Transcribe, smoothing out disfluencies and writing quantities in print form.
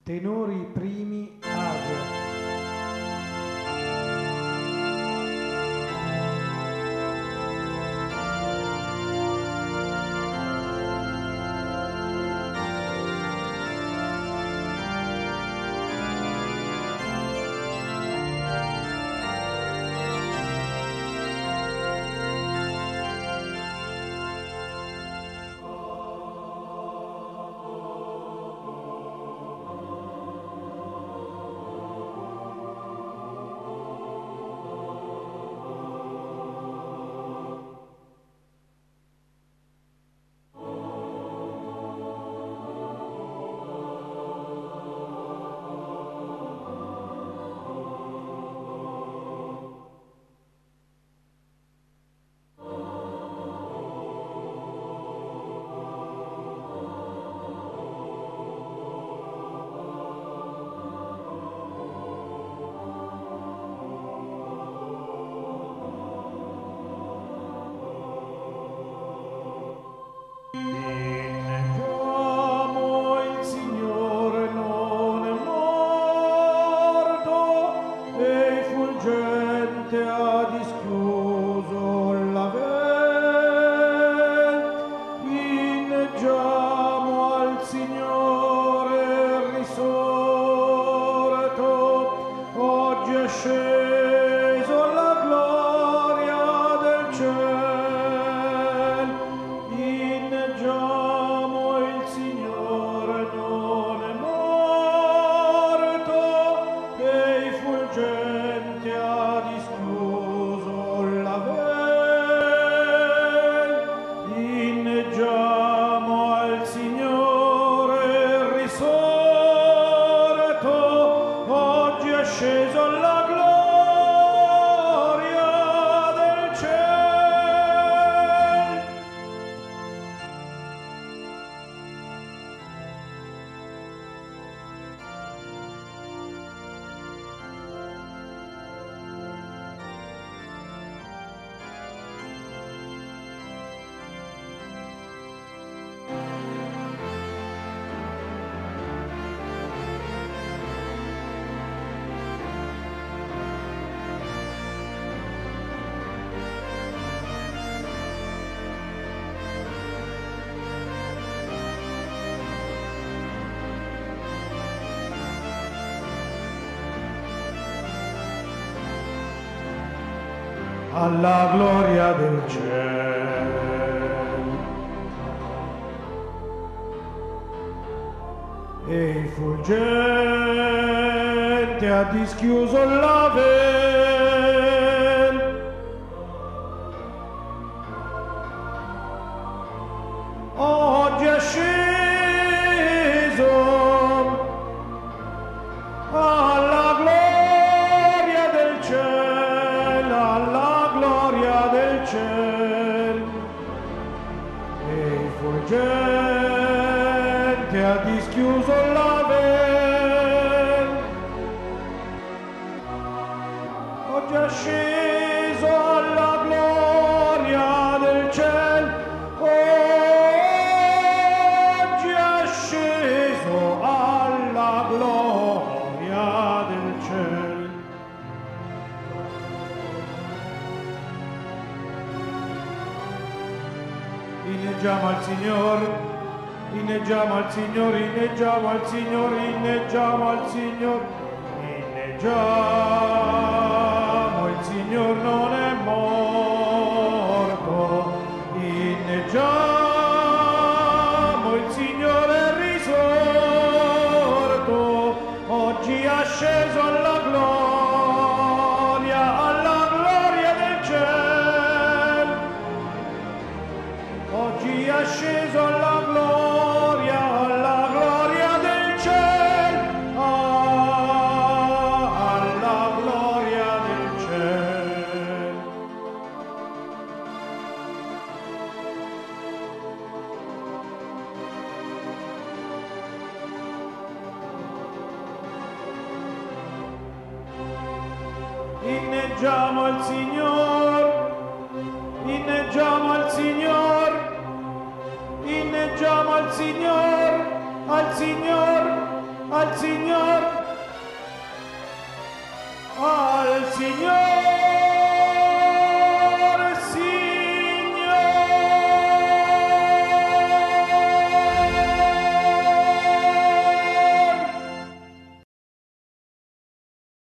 Tenori primi Agio. Alla gloria del cielo. E il fulgente ha dischiuso la vel. Oggi è sceso alla gloria del cielo, alla gloria del cielo. E il fulgente ha dischiuso la vel. Oggi è sceso alla gloria del cielo. Oggi è sceso alla gloria del cielo. Inneggiamo al Signore, inneggiamo al Signore, inneggiamo al Signore, inneggiamo al Signore, inneggiamo, il Signore non è morto, inneggiamo, il Signore è risorto, oggi è sceso alla gloria del cielo. Oggi è sceso alla gloria del cielo, alla gloria del cielo. Inneggiamo al Signore, inneggiamo al Signore, inneggiamo al Signore, al Signore, al Signor, al Signor.